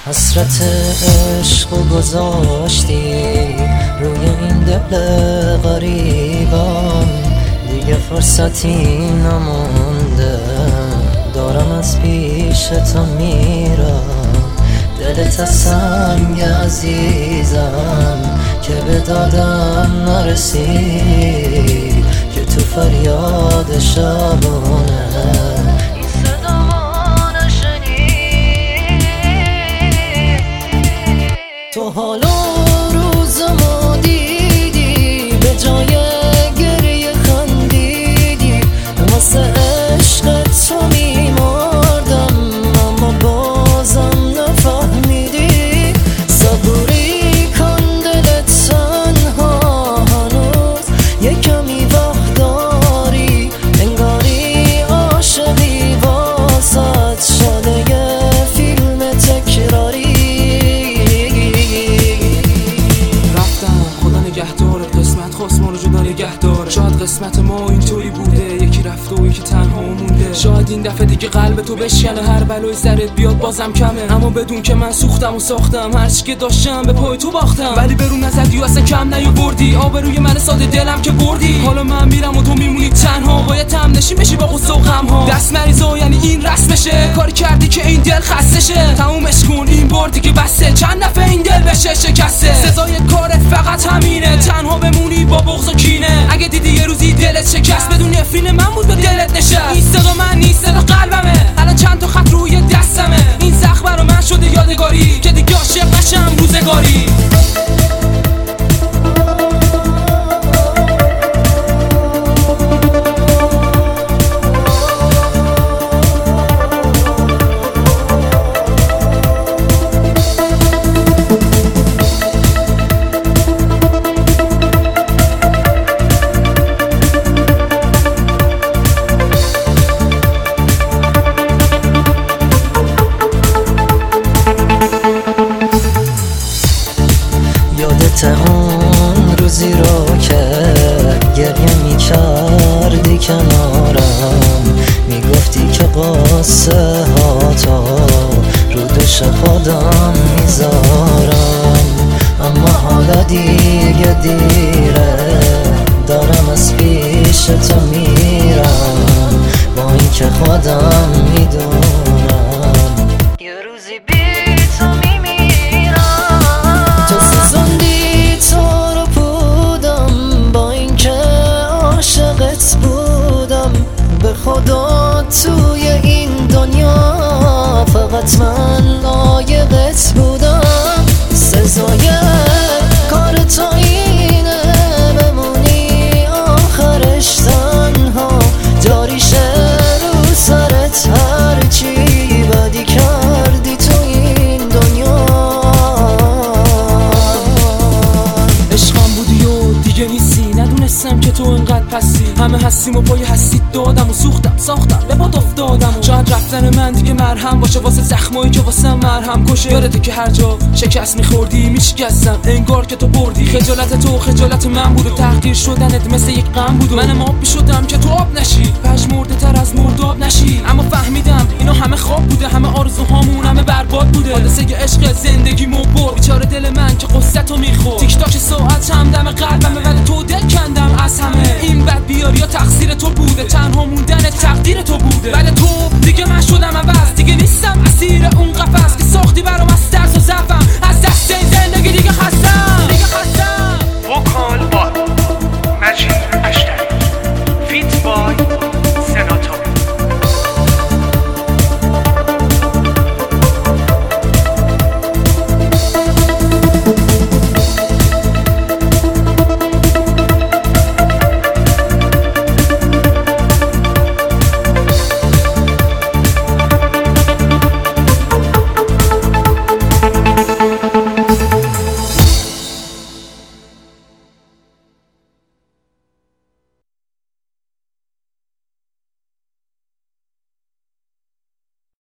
حسرت عشق گذاشتی روی این دل غریبم، دیگه فرصتی نمونده، دارم از پیش تو میرم. دلت سنگ عزیزم که به دادم نرسید، که تو فریاد شبانه این صدا ما نشنید. تو حالا روز ما دیدی، به جای گریه خندیدی، واسه عشق تو میمردم اما بازم نفهمیدی. صبوری کن دلت تنها هنوز یه کمی وقت داری، انگاری عاشقی واسط شده یه فیلم تکراری. قسمت خواست ما رو جدا نگه داره، شاید قسمت ما اینطوری بوده، یکی رفته و یکی تنها مونده. شاید این دفعه دیگه قلب تو بشکنه، هر بلای سرت بیاد بازم کمه، اما بدون که من سوختم و ساختم، هرچی که داشتم به پای تو باختم، ولی برو نزدی و اصلا کم نیاوردی، آبروی من ساده دلم که بردی. حالا من میرم و تو میمونی تنها، باید تمنشین بشی با غصه و غم ها. دست مریضا یعنی این رسمشه، کاری کردی که این دل خسته شه، تمومش کن این بردی که بسه، چند دفعه این دل بشه شکسته. سزای کارت فقط همینه، تنها بمونی با بغض و کینه. اگه دیدی یه روزی دلت شکست، بدون نفرین من بود به دلت نشست. این صدا من نیست، صدا قلبمه، الان چند تا خط روی دستمه، این زخم برا من شده یادگاری که دیگه عاشق نشم روزگاری. یادت اون روزی رو که گریه میکردی کنارم، میگفتی که قصه ها تا رو دوش خودم میذارم، اما حالا دیگه دیره، دارم از پیش تو میرم، با این که خودم میدونم یه روزی بی تو میمیرم. تو سوزوندی تو رو بودم، با این که عاشقت بودم، به خدا توی این دنیا فقط من لایقت بودم. سزای کار تو اینه بمونی آخرش تنها، جاریشه رو سرت هرچی بدی کردی تو این دنیا. عشقم بودی و دیگه نیستی، ندونستم که تو انقدر پسی، همه هستیم و پای هستید دادم و سوختم ساختم به پات افتادم. شاید رفتن من دیگه مرهم باشه واسه زخمایی که واسه مرهم کشه. یادته که هر جا شکست میخوردی میشکستم، انگار که تو بردی. خجالت تو خجالت من بود و تحقیر شدنت مثل یک غم بود، منم آب میشدم که تو آب نشی، پژمرده تر از مرداب نشی. اما فهمیدم اینا همه خواب بوده، همه آرزوهامون همه برباد بوده. حادثه عشق زندگیمو برد، بیچاره دل من که قصه‌تو میخورد. تیک تاک ساعت هم دم قلبمه، ولی تو دل کندم از همه. این بد بیاری یا تقصیر تو بوده، تنها موندن تقدیر تو بوده. بعد تو